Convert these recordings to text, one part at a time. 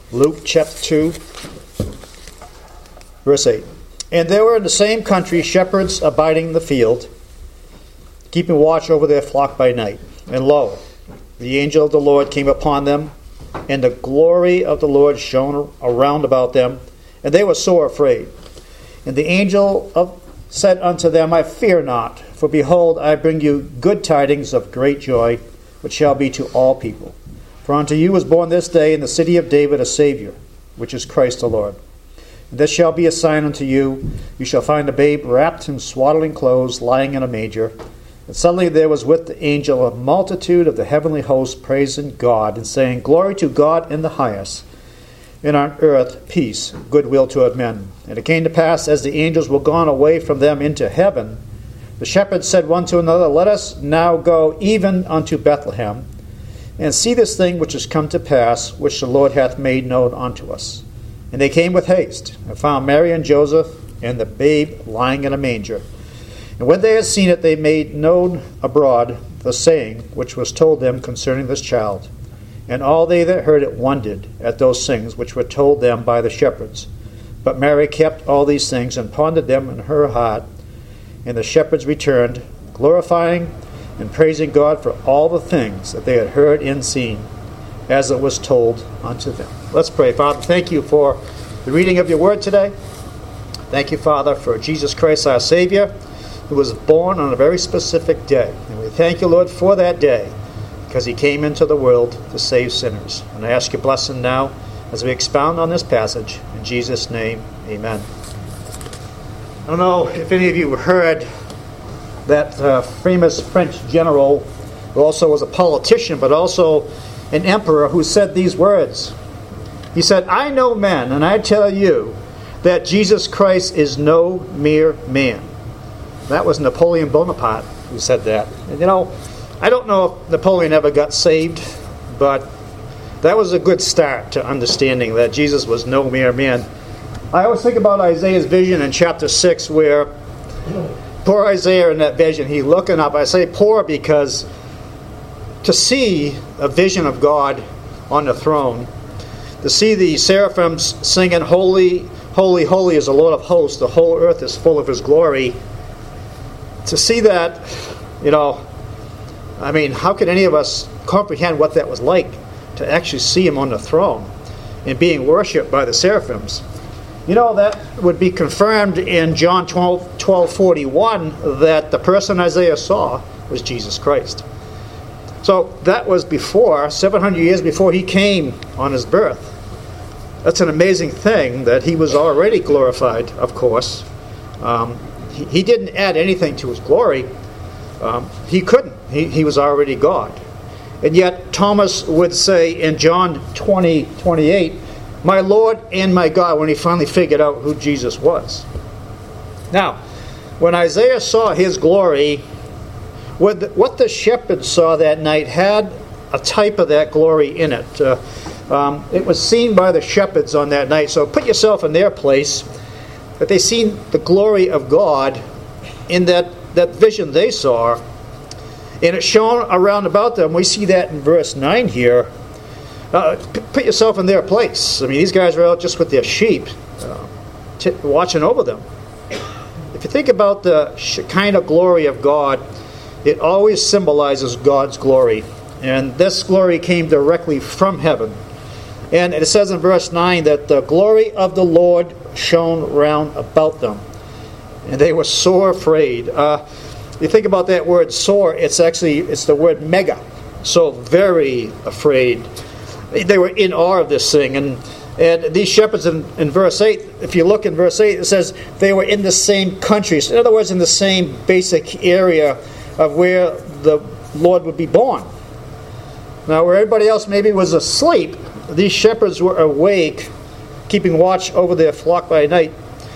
Luke chapter 2, verse 8. And there were in the same country shepherds abiding in the field, keeping watch over their flock by night. And lo, the angel of the Lord came upon them, and the glory of the Lord shone around about them, and they were sore afraid. And the angel said unto them, I fear not, for behold, I bring you good tidings of great joy, which shall be to all people. For unto you is born this day in the city of David a Savior, which is Christ the Lord. And this shall be a sign unto you. You shall find a babe wrapped in swaddling clothes, lying in a manger. And suddenly there was with the angel a multitude of the heavenly host praising God, and saying, Glory to God in the highest, and on earth peace, goodwill toward men. And it came to pass, as the angels were gone away from them into heaven, the shepherds said one to another, Let us now go even unto Bethlehem, and see this thing which is come to pass, which the Lord hath made known unto us. And they came with haste, and found Mary and Joseph, and the babe lying in a manger. And when they had seen it, they made known abroad the saying which was told them concerning this child. And all they that heard it wondered at those things which were told them by the shepherds. But Mary kept all these things, and pondered them in her heart. And the shepherds returned, glorifying and praising God for all the things that they had heard and seen, as it was told unto them. Let's pray. Father, thank you for the reading of your word today. Thank you, Father, for Jesus Christ, our Savior, who was born on a very specific day. And we thank you, Lord, for that day, because he came into the world to save sinners. And I ask your blessing now as we expound on this passage. In Jesus' name, amen. I don't know if any of you heard that famous French general, who also was a politician, but also an emperor, who said these words. He said, I know men, and I tell you that Jesus Christ is no mere man. That was Napoleon Bonaparte who said that. And I don't know if Napoleon ever got saved, but that was a good start to understanding that Jesus was no mere man. I always think about Isaiah's vision in chapter 6, where poor Isaiah in that vision, he's looking up. I say poor because to see a vision of God on the throne, to see the seraphims singing, Holy, holy, holy is the Lord of hosts, the whole earth is full of his glory, to see that, how could any of us comprehend what that was like, to actually see him on the throne and being worshipped by the seraphims? That would be confirmed in John 12:41, that the person Isaiah saw was Jesus Christ. So that was before, 700 years before he came on his birth. That's an amazing thing, that he was already glorified, of course. He didn't add anything to his glory. He couldn't. He was already God. And yet Thomas would say in John 20:28, my Lord and my God, when he finally figured out who Jesus was. Now, when Isaiah saw his glory, what the shepherds saw that night had a type of that glory in it. It was seen by the shepherds on that night. So put yourself in their place, that they seen the glory of God in that vision they saw, and it shone around about them. We see that in verse 9 here. Put yourself in their place. These guys are out just with their sheep, watching over them. If you think about the kind of glory of God, it always symbolizes God's glory. And this glory came directly from heaven. And it says in verse 9 that the glory of the Lord shone round about them, and they were sore afraid. You think about that word sore, it's the word mega. So very afraid. They were in awe of this thing. And these shepherds in verse 8, if you look in verse 8, it says they were in the same countries. In other words, in the same basic area of where the Lord would be born. Now, where everybody else maybe was asleep, these shepherds were awake, keeping watch over their flock by night.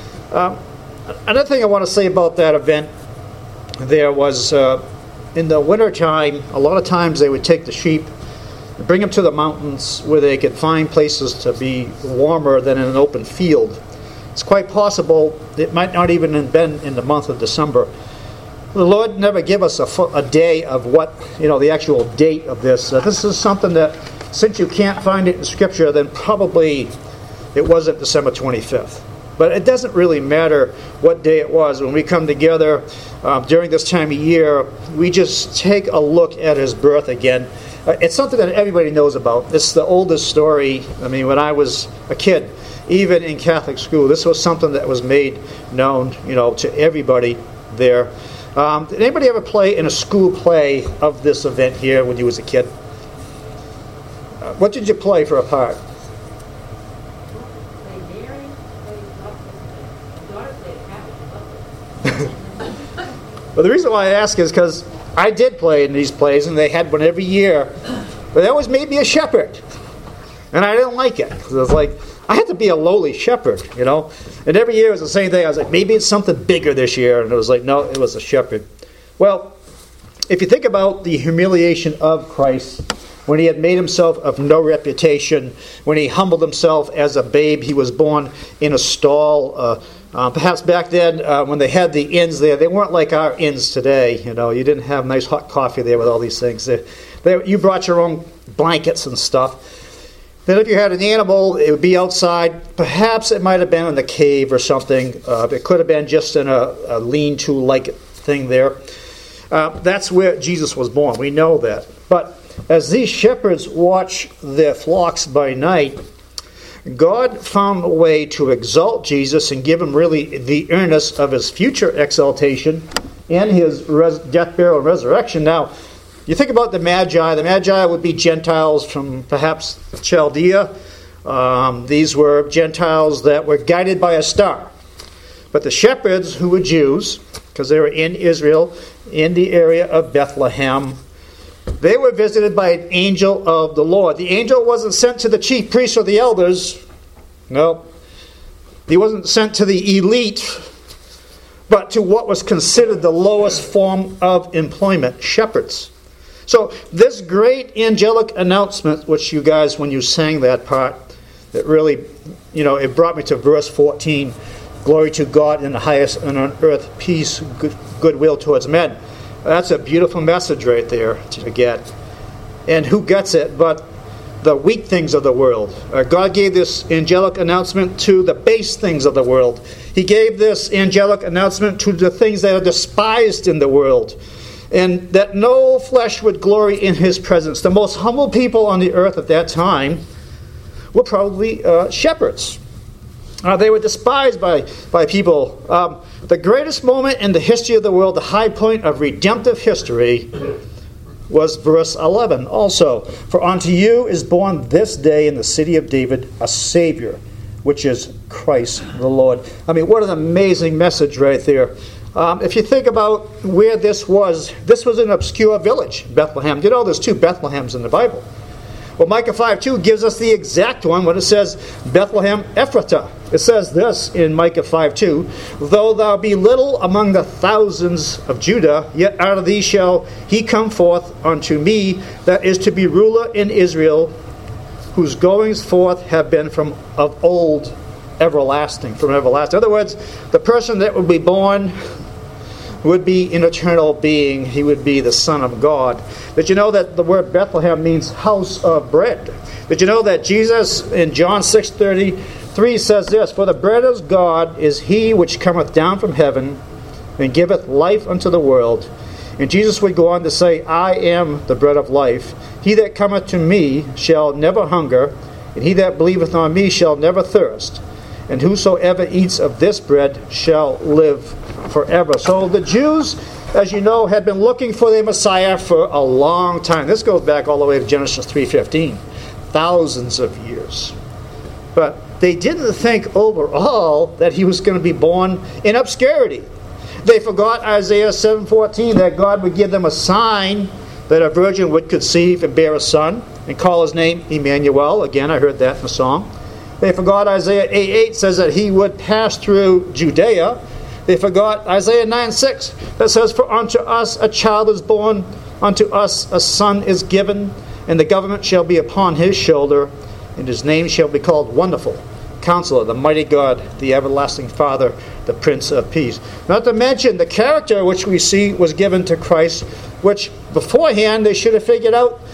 Another thing I want to say about that event there was in the wintertime, a lot of times they would take the sheep and bring them to the mountains where they could find places to be warmer than in an open field. It's quite possible it might not even have been in the month of December. The Lord never give us a day of what, the actual date of this. This is something that since you can't find it in Scripture, then probably it wasn't December 25th. But it doesn't really matter what day it was. When we come together during this time of year, we just take a look at his birth again. It's something that everybody knows about. It's the oldest story. I mean, when I was a kid, even in Catholic school, this was something that was made known, to everybody there. Did anybody ever play in a school play of this event here when you was a kid? What did you play for a part? Well, the reason why I ask is because I did play in these plays, and they had one every year. But they always made me a shepherd. And I didn't like it. It was like, I had to be a lowly shepherd, And every year it was the same thing. I was like, maybe it's something bigger this year. And it was like, no, it was a shepherd. Well, if you think about the humiliation of Christ, when he had made himself of no reputation, when he humbled himself as a babe, he was born in a stall. Perhaps back then, when they had the inns there, they weren't like our inns today. You didn't have nice hot coffee there with all these things. You brought your own blankets and stuff. Then if you had an animal, it would be outside. Perhaps it might have been in the cave or something. It could have been just in a lean-to-like thing there. That's where Jesus was born. We know that. But as these shepherds watch their flocks by night, God found a way to exalt Jesus and give him really the earnest of his future exaltation and his death, burial, and resurrection. Now, you think about the Magi. The Magi would be Gentiles from perhaps Chaldea. These were Gentiles that were guided by a star. But the shepherds, who were Jews, because they were in Israel, in the area of Bethlehem, they were visited by an angel of the Lord. The angel wasn't sent to the chief priests or the elders. No. He wasn't sent to the elite, but to what was considered the lowest form of employment, shepherds. So this great angelic announcement, which you guys, when you sang that part, that really, it brought me to verse 14. Glory to God in the highest, and on earth peace, goodwill towards men. That's a beautiful message right there to get. And who gets it but the weak things of the world? God gave this angelic announcement to the base things of the world. He gave this angelic announcement to the things that are despised in the world. And that no flesh would glory in his presence. The most humble people on the earth at that time were probably shepherds. They were despised by people. The greatest moment in the history of the world, the high point of redemptive history, was verse 11 also. For unto you is born this day in the city of David a Savior, which is Christ the Lord. I mean, what an amazing message right there. If you think about where this was an obscure village, Bethlehem. There's two Bethlehems in the Bible. Well, Micah 5:2 gives us the exact one when it says Bethlehem Ephratah. It says this in Micah 5:2, though thou be little among the thousands of Judah, yet out of thee shall he come forth unto me that is to be ruler in Israel, whose goings forth have been from of old, everlasting, from everlasting. In other words, the person that would be born would be an eternal being. He would be the Son of God. Did you know that the word Bethlehem means house of bread? Did you know that Jesus in John 6:33 says this, for the bread of God is he which cometh down from heaven and giveth life unto the world. And Jesus would go on to say, I am the bread of life. He that cometh to me shall never hunger, and he that believeth on me shall never thirst. And whosoever eats of this bread shall live forever. So the Jews, as you know, had been looking for their Messiah for a long time. This goes back all the way to Genesis 3:15. Thousands of years. But they didn't think overall that he was going to be born in obscurity. They forgot Isaiah 7:14, that God would give them a sign that a virgin would conceive and bear a son and call his name Emmanuel. Again, I heard that in the song. They forgot Isaiah 8:8 says that he would pass through Judea. They forgot Isaiah 9:6 that says, for unto us a child is born, unto us a son is given, and the government shall be upon his shoulder, and his name shall be called Wonderful, Counselor, the Mighty God, the Everlasting Father, the Prince of Peace. Not to mention the character which we see was given to Christ, which beforehand they should have figured out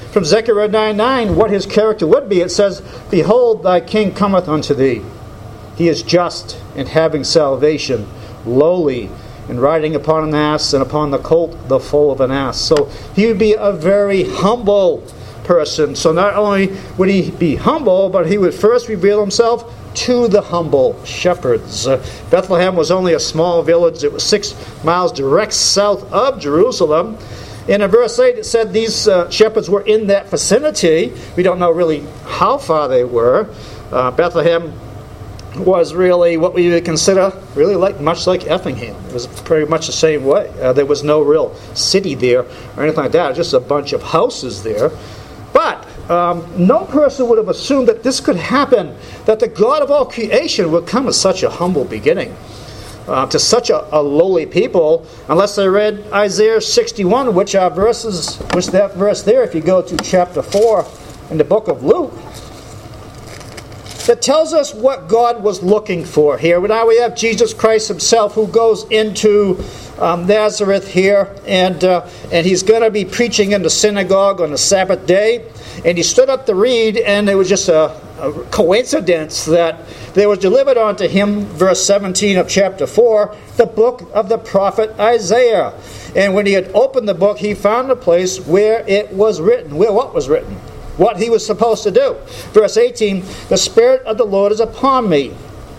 from Zechariah 9:9 what his character would be. It says, "Behold, thy king cometh unto thee. He is just and having salvation, lowly, and riding upon an ass, and upon the colt the foal of an ass." So he would be a very humble person. So not only would he be humble, but he would first reveal himself to the humble shepherds. Bethlehem was only a small village. It was 6 miles direct south of Jerusalem. And in verse 8 it said these shepherds were in that vicinity. We don't know really how far they were. Bethlehem was really what we would consider really much like Effingham. It was pretty much the same way. There was no real city there or anything like that. Just a bunch of houses there. But no person would have assumed that this could happen, that the God of all creation would come as such a humble beginning to such a lowly people, unless they read Isaiah 61, which that verse there, if you go to chapter 4 in the book of Luke, that tells us what God was looking for here. Now we have Jesus Christ himself who goes into Nazareth here, and he's going to be preaching in the synagogue on the Sabbath day. And he stood up to read, and it was just a coincidence that there was delivered unto him, verse 17 of chapter 4, the book of the prophet Isaiah. And when he had opened the book, he found a place where it was written. Where what was written? What he was supposed to do. Verse 18, "The Spirit of the Lord is upon me."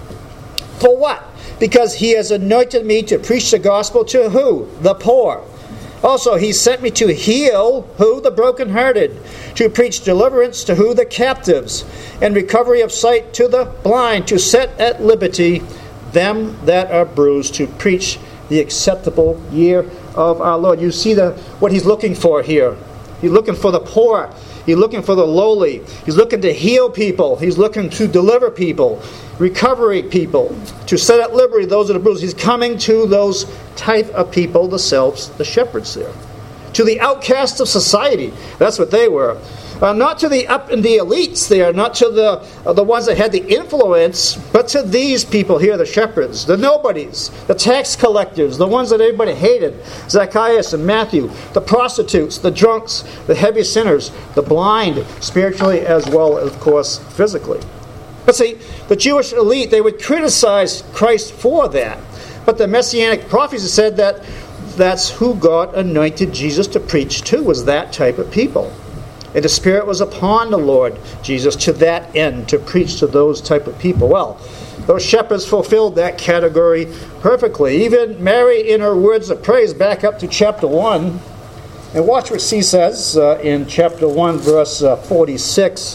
For what? Because he has anointed me to preach the gospel to who? The poor. Also, he sent me to heal who? The brokenhearted. To preach deliverance to who? The captives. And recovery of sight to the blind. To set at liberty them that are bruised. To preach the acceptable year of our Lord. You see what he's looking for here. He's looking for the poor. He's looking for the lowly. He's looking to heal people. He's looking to deliver people, recovery people, to set at liberty those that are bruised. He's coming to those type of people, themselves, the shepherds there. To the outcasts of society. That's what they were. Not to the up and the elites there, not to the ones that had the influence, but to these people here, the shepherds, the nobodies, the tax collectors, the ones that everybody hated, Zacchaeus and Matthew, the prostitutes, the drunks, the heavy sinners, the blind, spiritually as well as, of course, physically. But see, the Jewish elite, they would criticize Christ for that. But the Messianic prophecy said that that's who God anointed Jesus to preach to, was that type of people. And the Spirit was upon the Lord Jesus to that end, to preach to those type of people. Well, those shepherds fulfilled that category perfectly. Even Mary, in her words of praise, back up to chapter 1. And watch what she says in chapter 1, verse 46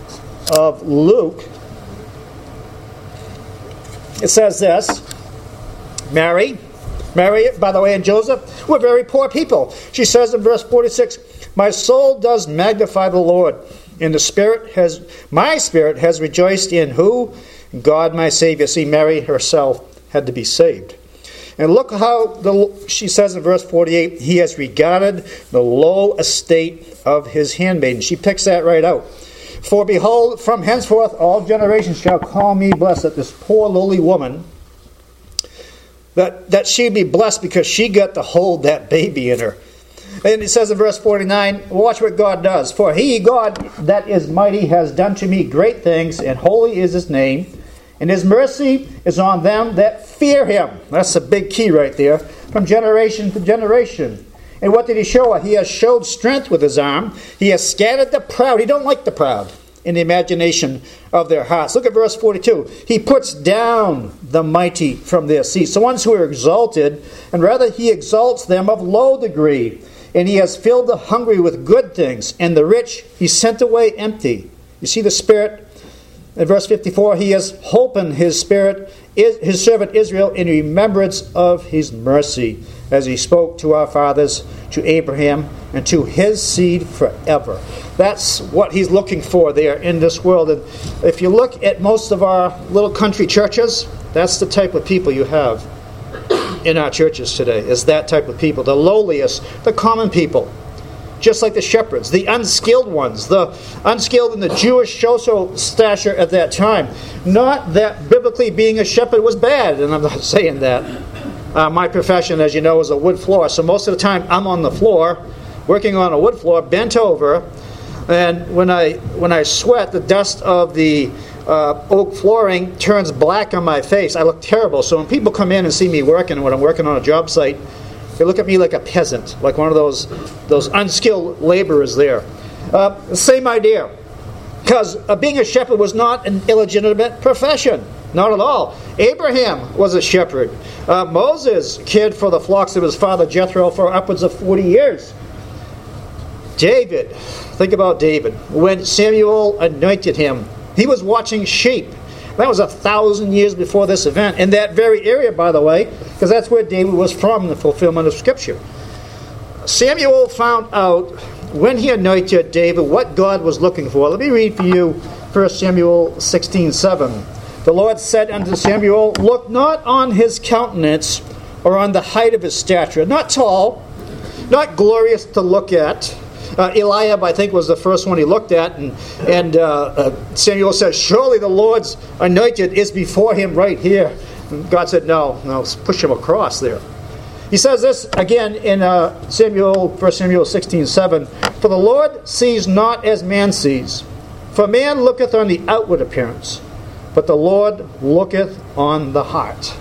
of Luke. It says this, Mary, by the way, and Joseph were very poor people. She says in verse 46, "My soul does magnify the Lord, and my spirit has rejoiced in who? God my Savior." See, Mary herself had to be saved. And look how she says in verse 48, "He has regarded the low estate of his handmaiden." She picks that right out. "For behold, from henceforth all generations shall call me blessed." That this poor lowly woman, that she'd be blessed because she got to hold that baby in her. And it says in verse 49, watch what God does. "For he, God that is mighty, has done to me great things, and holy is his name. And his mercy is on them that fear him." That's a big key right there. "From generation to generation." And what did he show her? He has showed strength with his arm. He has scattered the proud. He don't like the proud in the imagination of their hearts. Look at verse 42. "He puts down the mighty from their seats." The ones who are exalted, and rather he exalts them of low degree. "And he has filled the hungry with good things, and the rich he sent away empty." You see the Spirit in verse 54, "He has holpen his servant Israel in remembrance of his mercy, as he spoke to our fathers, to Abraham, and to his seed forever." That's what he's looking for there in this world. And if you look at most of our little country churches, that's the type of people you have in our churches today, is that type of people. The lowliest, the common people. Just like the shepherds, the unskilled ones, the unskilled in the Jewish social stature at that time. Not that biblically being a shepherd was bad, and I'm not saying that. My profession, as you know, is a wood floor. So most of the time I'm on the floor, working on a wood floor, bent over, And when I sweat, the dust of the oak flooring turns black on my face. I look terrible. So when people come in and see me working, when I'm working on a job site, they look at me like a peasant, like one of those unskilled laborers there. Same idea. Because being a shepherd was not an illegitimate profession. Not at all. Abraham was a shepherd. Moses cared for the flocks of his father Jethro for upwards of 40 years. David, think about David. When Samuel anointed him, he was watching sheep. That was 1,000 years before this event. In that very area, by the way, because that's where David was from in the fulfillment of Scripture. Samuel found out when he anointed David what God was looking for. Let me read for you 1 Samuel 16:7. The Lord said unto Samuel, look not on his countenance or on the height of his stature. Not tall, not glorious to look at. Eliab, I think, was the first one he looked at, and Samuel says, surely the Lord's anointed is before him right here. And God said, no, push him across there. He says this again in 1 Samuel 16:7, for the Lord sees not as man sees, for man looketh on the outward appearance, but the Lord looketh on the heart.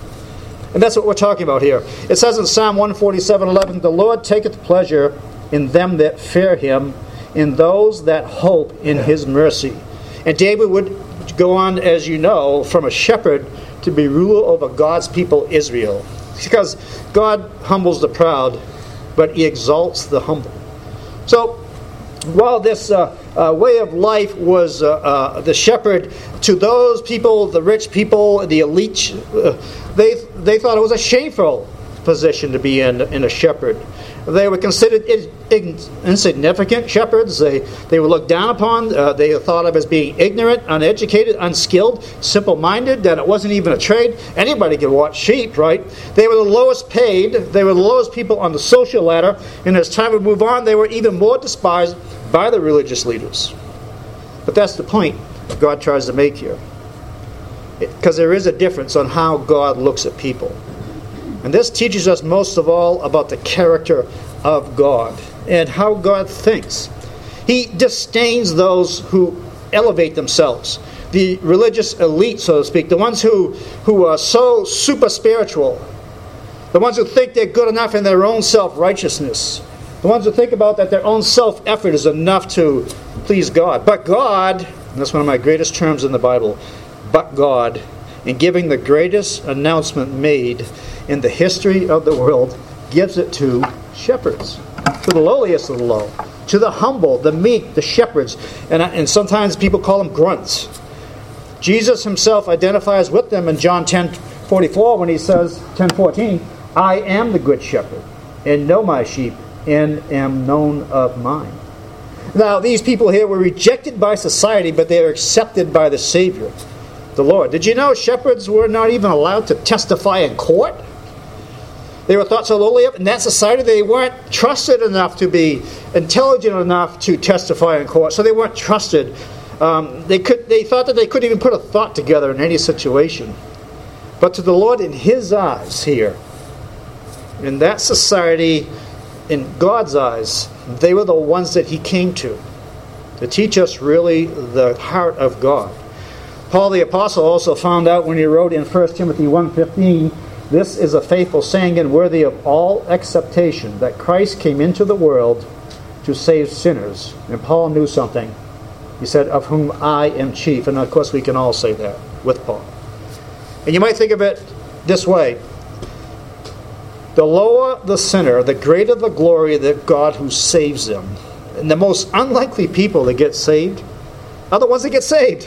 And that's what we're talking about here. It says in Psalm 147:11, the Lord taketh pleasure in them that fear him, in those that hope in his mercy. And David would go on, as you know, from a shepherd to be ruler over God's people Israel. Because God humbles the proud, but he exalts the humble. So, while this way of life was the shepherd to those people, the rich people, the elite, they thought it was a shameful position to be in a shepherd. They were considered insignificant shepherds. They were looked down upon. They were thought of as being ignorant, uneducated, unskilled, simple-minded, that it wasn't even a trade. Anybody could watch sheep, right? They were the lowest paid. They were the lowest people on the social ladder. And as time would move on, they were even more despised by the religious leaders. But that's the point God tries to make here. Because there is a difference on how God looks at people. And this teaches us most of all about the character of God and how God thinks. He disdains those who elevate themselves. The religious elite, so to speak, the ones who are so super spiritual, the ones who think they're good enough in their own self-righteousness, the ones who think about that their own self-effort is enough to please God. But God, and that's one of my greatest terms in the Bible, but God, in giving the greatest announcement made in the history of the world, gives it to shepherds, to the lowliest of the low, to the humble, the meek, the shepherds, and sometimes people call them grunts. Jesus himself identifies with them in John 10:44 when he says, 10:14, I am the good shepherd, and know my sheep, and am known of mine. Now, these people here were rejected by society, but they were accepted by the Savior, the Lord. Did you know shepherds were not even allowed to testify in court? They were thought so lowly in that society they weren't trusted enough to be intelligent enough to testify in court. So they weren't trusted. They thought that they couldn't even put a thought together in any situation. But to the Lord, in his eyes here, in that society, in God's eyes, they were the ones that he came to teach us really the heart of God. Paul the Apostle also found out when he wrote in 1 Timothy 1:15, this is a faithful saying and worthy of all acceptation, that Christ came into the world to save sinners. And Paul knew something. He said, of whom I am chief. And of course we can all say that with Paul. And you might think of it this way. The lower the sinner, the greater the glory of the God who saves them. And the most unlikely people that get saved are the ones that get saved.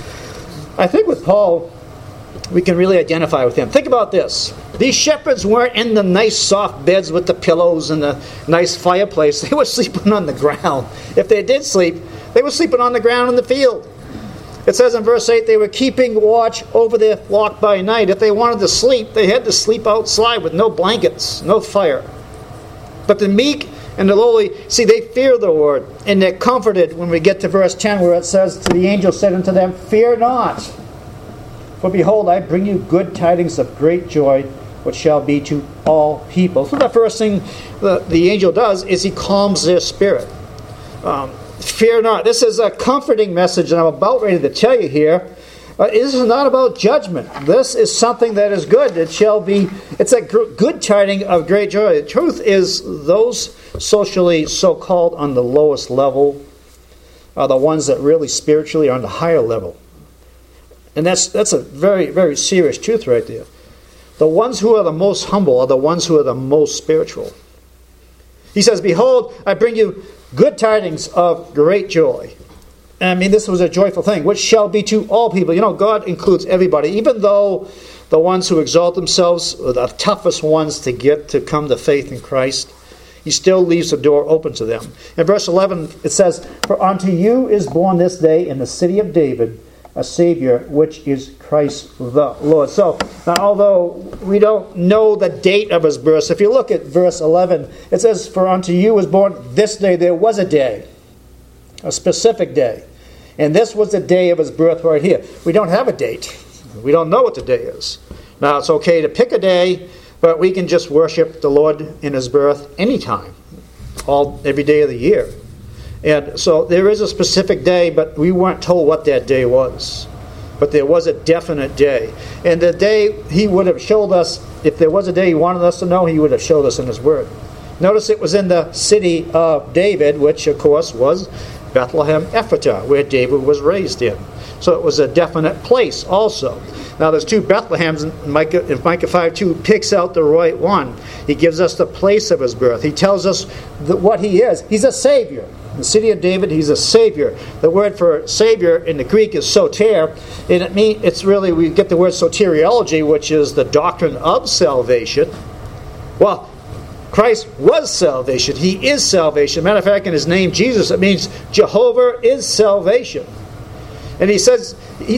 I think with Paul, we can really identify with him. Think about this. These shepherds weren't in the nice soft beds with the pillows and the nice fireplace. They were sleeping on the ground. If they did sleep, they were sleeping on the ground in the field. It says in verse 8, they were keeping watch over their flock by night. If they wanted to sleep, they had to sleep outside with no blankets, no fire. But the meek and the lowly, see, they fear the Lord, and they're comforted when we get to verse 10, where it says, to the angel said unto them, fear not. For behold, I bring you good tidings of great joy, which shall be to all people. So the first thing the angel does is he calms their spirit. Fear not. This is a comforting message, and I'm about ready to tell you here. This is not about judgment. This is something that is good. It's a good tiding of great joy. The truth is, those socially so-called on the lowest level are the ones that really spiritually are on the higher level. And that's a very, very serious truth right there. The ones who are the most humble are the ones who are the most spiritual. He says, behold, I bring you good tidings of great joy. I mean, this was a joyful thing, which shall be to all people. You know, God includes everybody, even though the ones who exalt themselves are the toughest ones to come to faith in Christ. He still leaves the door open to them. In verse 11, it says, for unto you is born this day in the city of David a Savior, which is Christ the Lord. So, now, although we don't know the date of his birth, if you look at verse 11, it says, for unto you was born this day. There was a day, a specific day. And this was the day of his birth right here. We don't have a date. We don't know what the day is. Now, it's okay to pick a day, but we can just worship the Lord in his birth anytime, every day of the year. And so there is a specific day, but we weren't told what that day was. But there was a definite day. And the day he would have showed us, if there was a day he wanted us to know, he would have showed us in his word. Notice it was in the city of David, which of course was Bethlehem Ephratah, where David was raised in. So it was a definite place also. Now there's two Bethlehems, and Micah 5:2 picks out the right one. He gives us the place of his birth. He tells us what he is. He's a Savior. In the city of David, he's a Savior. The word for Savior in the Greek is soter, and we get the word soteriology, which is the doctrine of salvation. Well, Christ was salvation. He is salvation. Matter of fact, in his name, Jesus, it means Jehovah is salvation. And he says,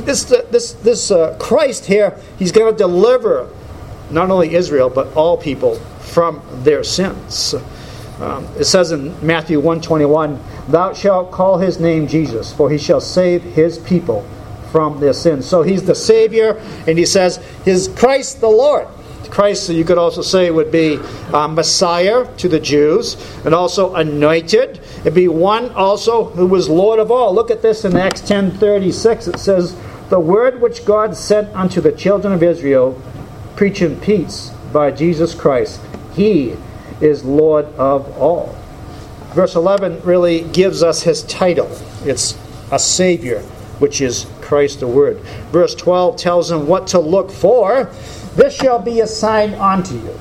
this Christ here, he's going to deliver not only Israel, but all people from their sins. It says in Matthew 1:21, thou shalt call his name Jesus, for he shall save his people from their sins. So he's the Savior, and he says, his Christ the Lord. Christ, you could also say, would be Messiah to the Jews, and also anointed. It'd be one also who was Lord of all. Look at this in Acts 10:36. It says, the word which God sent unto the children of Israel, preaching peace by Jesus Christ. He is Lord of all. Verse 11 really gives us his title. It's a Savior, which is Christ the Word. Verse 12 tells him what to look for. This shall be a sign unto you.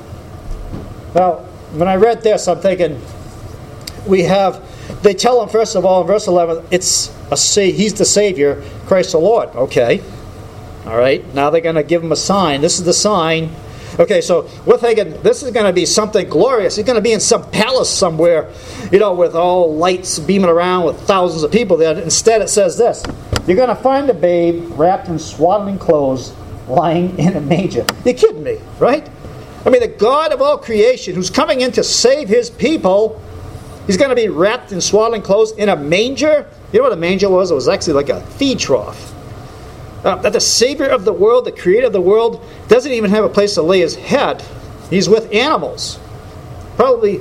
Now, when I read this, I'm thinking, they tell him, first of all, in verse 11, he's the Savior, Christ the Lord. Okay. All right. Now they're going to give him a sign. This is the sign. Okay, so we're thinking this is going to be something glorious. He's going to be in some palace somewhere, with all lights beaming around with thousands of people there. Instead, it says this. You're going to find a babe wrapped in swaddling clothes, lying in a manger. You're kidding me, right? I mean, the God of all creation, who's coming in to save his people, he's going to be wrapped in swaddling clothes in a manger. You know what a manger was? It was actually like a feed trough. That the Savior of the world, the Creator of the world, doesn't even have a place to lay his head. He's with animals. Probably,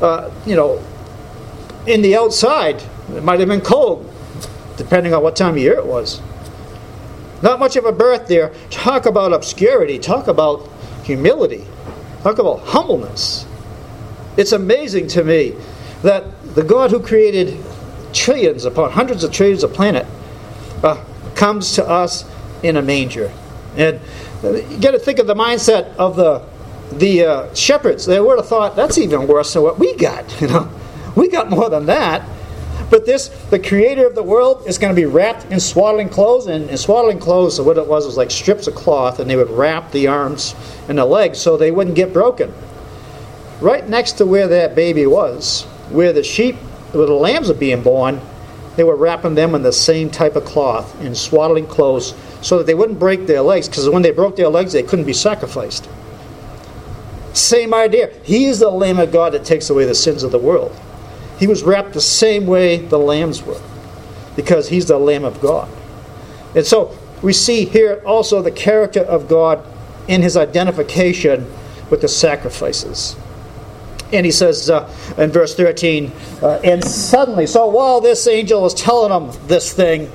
in the outside. It might have been cold, depending on what time of year it was. Not much of a birth there. Talk about obscurity. Talk about humility. Talk about humbleness. It's amazing to me that the God who created trillions upon hundreds of trillions of planet comes to us in a manger. And you got to think of the mindset of the shepherds. They would have thought, that's even worse than what we got. We got more than that. But the Creator of the world, is going to be wrapped in swaddling clothes. And in swaddling clothes, what it was like strips of cloth, and they would wrap the arms and the legs so they wouldn't get broken. Right next to where that baby was, where the lambs are being born, they were wrapping them in the same type of cloth, in swaddling clothes, so that they wouldn't break their legs, because when they broke their legs, they couldn't be sacrificed. Same idea. He is the Lamb of God that takes away the sins of the world. He was wrapped the same way the lambs were, because he's the Lamb of God. And so we see here also the character of God in his identification with the sacrifices. And he says in verse 13, and suddenly, so while this angel was telling them this thing,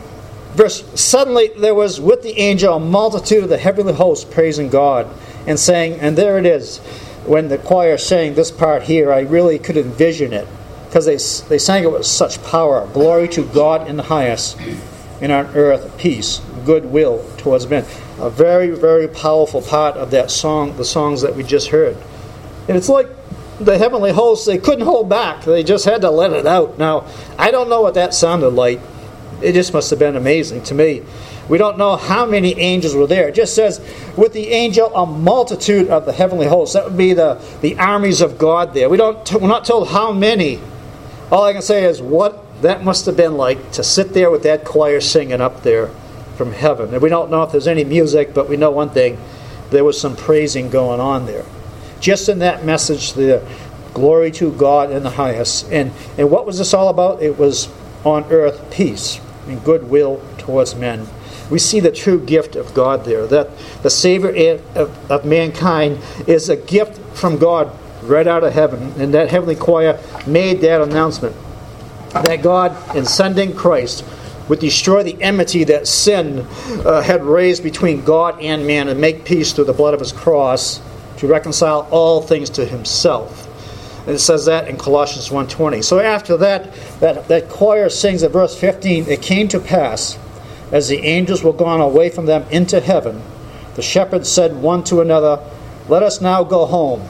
suddenly there was with the angel a multitude of the heavenly hosts praising God and saying, and there it is, when the choir sang this part here, I really could envision it, because they sang it with such power. Glory to God in the highest, and on earth peace, goodwill towards men. A very, very powerful part of that song, the songs that we just heard. And it's like the heavenly hosts, they couldn't hold back. They just had to let it out. Now, I don't know what that sounded like. It just must have been amazing to me. We don't know how many angels were there. It just says, with the angel, a multitude of the heavenly hosts. That would be the armies of God there. We're not told how many. All I can say is what that must have been like to sit there with that choir singing up there from heaven. And we don't know if there's any music, but we know one thing. There was some praising going on there. Just in that message there, glory to God in the highest. And what was this all about? It was on earth peace and goodwill towards men. We see the true gift of God there, that the Savior of mankind is a gift from God right out of heaven. And that heavenly choir made that announcement, that God, in sending Christ, would destroy the enmity that sin had raised between God and man and make peace through the blood of his cross to reconcile all things to himself. And it says that in Colossians 1:20. So after that choir sings at verse 15, it came to pass, as the angels were gone away from them into heaven, the shepherds said one to another, let us now go home.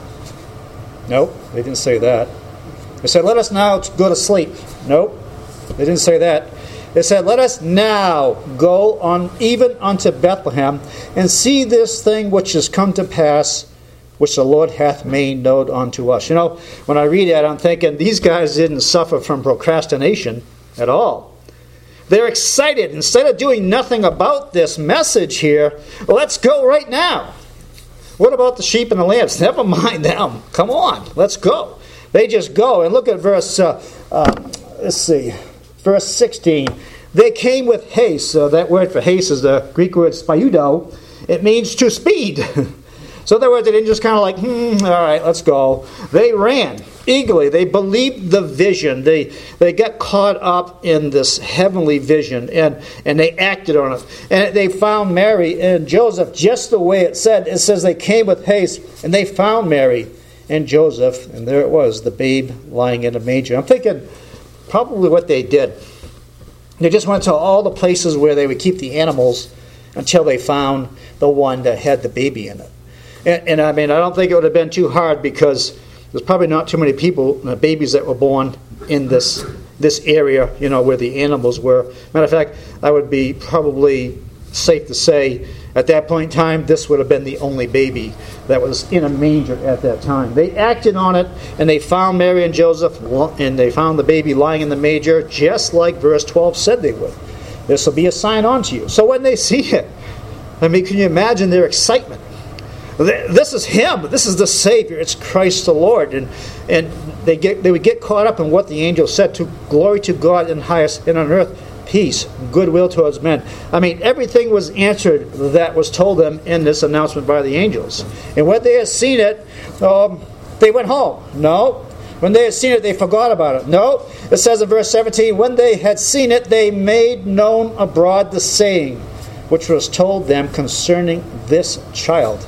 Nope, they didn't say that. They said, let us now go to sleep. Nope, they didn't say that. They said, let us now go on even unto Bethlehem, and see this thing which is come to pass, which the Lord hath made known unto us. You know, when I read that, I'm thinking, these guys didn't suffer from procrastination at all. They're excited. Instead of doing nothing about this message here, let's go right now. What about the sheep and the lambs? Never mind them. Come on, let's go. They just go. And look at verse, verse 16. They came with haste. That word for haste is the Greek word spieudo. It means to speed. So in other words, they didn't just kind of like, all right, let's go. They ran eagerly. They believed the vision. They got caught up in this heavenly vision, and they acted on it. And they found Mary and Joseph just the way it said. It says they came with haste, and they found Mary and Joseph, and there it was, the babe lying in a manger. I'm thinking probably what they did. They just went to all the places where they would keep the animals until they found the one that had the baby in it. And I mean, I don't think it would have been too hard, because there's probably not too many people, babies that were born in this area, you know, where the animals were. Matter of fact, I would be probably safe to say at that point in time, this would have been the only baby that was in a manger at that time. They acted on it, and they found Mary and Joseph, and they found the baby lying in the manger, just like verse 12 said they would. This will be a sign unto you. So when they see it, I mean, can you imagine their excitement? This is Him. This is the Savior. It's Christ the Lord. And they would get caught up in what the angel said, to glory to God in highest, and on earth peace, goodwill towards men. I mean, everything was answered that was told them in this announcement by the angels. And when they had seen it, they went home. No. When they had seen it, they forgot about it. No. It says in verse 17, when they had seen it, they made known abroad the saying which was told them concerning this child.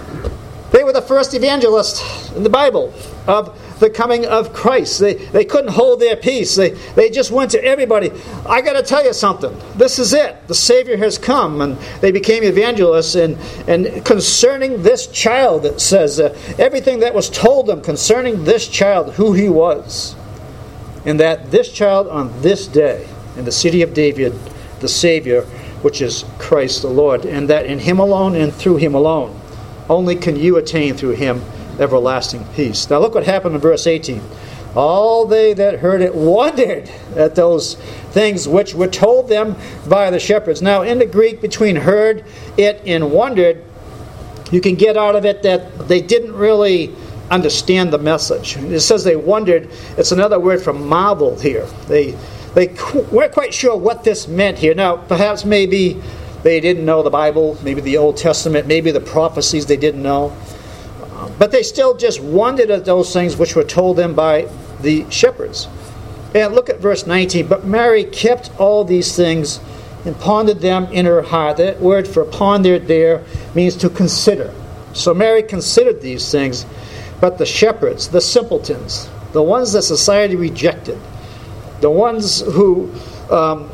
They were the first evangelists in the Bible of the coming of Christ. They couldn't hold their peace. They just went to everybody. I got to tell you something. This is it. The Savior has come. And they became evangelists. And concerning this child, it says, everything that was told them concerning this child, who he was. And that this child on this day, in the city of David, the Savior, which is Christ the Lord. And that in Him alone and through Him alone, only can you attain through Him everlasting peace. Now look what happened in verse 18. All they that heard it wondered at those things which were told them by the shepherds. Now in the Greek, between heard it and wondered, you can get out of it that they didn't really understand the message. It says they wondered. It's another word for marveled here. They weren't quite sure what this meant here. Now perhaps maybe they didn't know the Bible, maybe the Old Testament, maybe the prophecies they didn't know. But they still just wondered at those things which were told them by the shepherds. And look at verse 19. But Mary kept all these things and pondered them in her heart. That word for pondered there means to consider. So Mary considered these things, but the shepherds, the simpletons, the ones that society rejected, the ones who are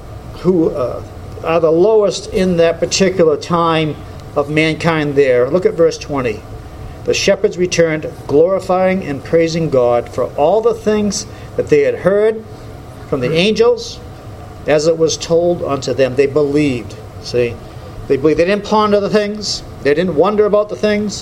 the lowest in that particular time of mankind there. Look at verse 20. The shepherds returned, glorifying and praising God for all the things that they had heard from the angels, as it was told unto them. They believed. See? They believed. They didn't ponder the things. They didn't wonder about the things.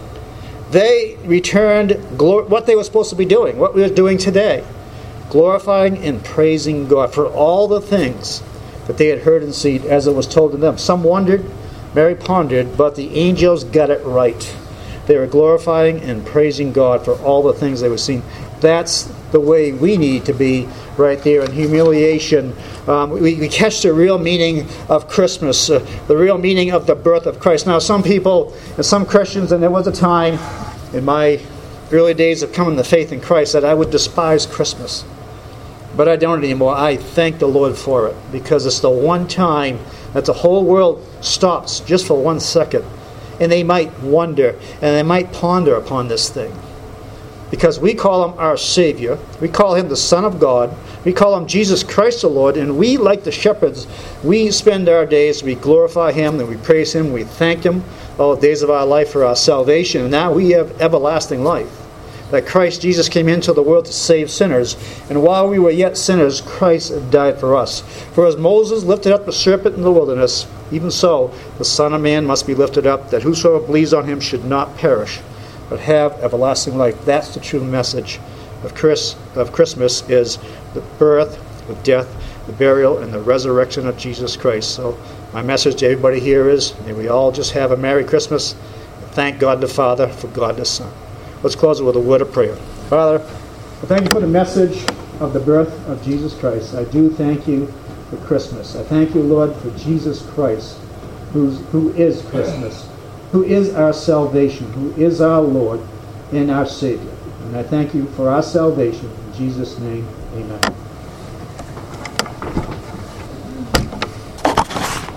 They returned what they were supposed to be doing, what we are doing today. Glorifying and praising God for all the things that they had heard and seen, as it was told to them. Some wondered, Mary pondered, but the angels got it right. They were glorifying and praising God for all the things they were seeing. That's the way we need to be right there in humiliation. We catch the real meaning of Christmas, the real meaning of the birth of Christ. Now, some people and some Christians, and there was a time in my early days of coming to faith in Christ that I would despise Christmas. But I don't anymore. I thank the Lord for it, because it's the one time that the whole world stops just for 1 second. And they might wonder, and they might ponder upon this thing. Because we call him our Savior. We call him the Son of God. We call him Jesus Christ the Lord. And we, like the shepherds, we spend our days, we glorify him, and we praise him, we thank him all the days of our life for our salvation. And now we have everlasting life. That Christ Jesus came into the world to save sinners. And while we were yet sinners, Christ died for us. For as Moses lifted up the serpent in the wilderness, even so the Son of Man must be lifted up, that whosoever believes on him should not perish, but have everlasting life. That's the true message of Christmas, is the birth, the death, the burial, and the resurrection of Jesus Christ. So my message to everybody here is, may we all just have a Merry Christmas, and thank God the Father for God the Son. Let's close it with a word of prayer. Father, I thank you for the message of the birth of Jesus Christ. I do thank you for Christmas. I thank you, Lord, for Jesus Christ, who is Christmas, who is our salvation, who is our Lord and our Savior. And I thank you for our salvation. In Jesus' name, amen.